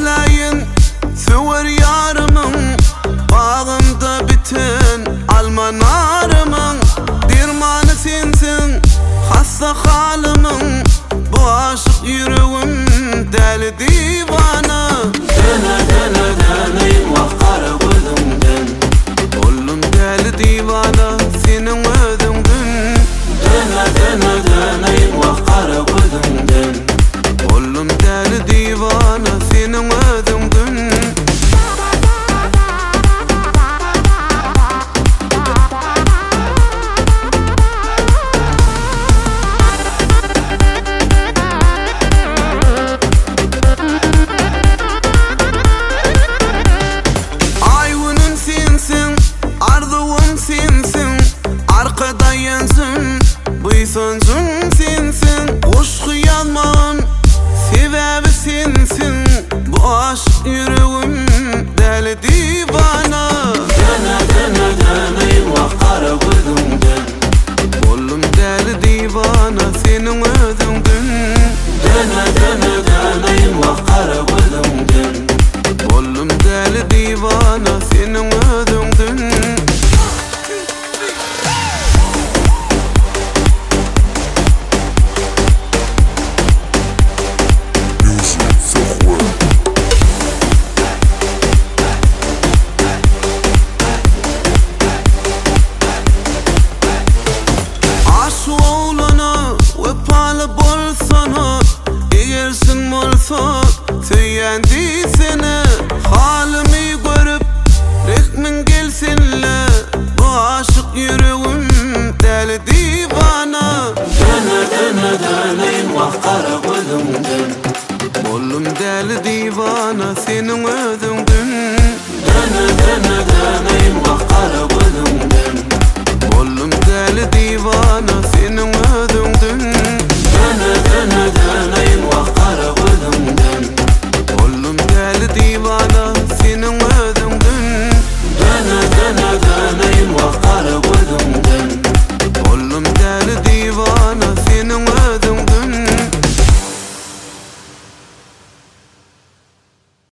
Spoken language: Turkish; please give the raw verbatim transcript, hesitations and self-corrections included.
özleyin söver yarımın, bağımda biten almanarımın. Dirmanı sensin hasta halımın, bu aşık yüreğim deli divana. Dene dene deneyim vakara gözümden, oğlum deli divana senin özündün. Dene dene deneyim vakara gözümden, oğlum deli divana senin özündün. Arkada yansın, buysansın sensin. Hoş kıyalman, sebebi sensin. Bu aşk yüreğim deli divana. Dene dene deneyim vakara gözümden, oğlum deli divana senin özündün. Dene dene deneyim vakara gözümden, oğlum deli divana senin özündün. Egersin bolsa söylendi seni, halimi görüp rehmin gelsinle. Bu aşık yüreğim deli divana. Dene dene deneyim vakara gözümden, oğlum deli divana senin özün.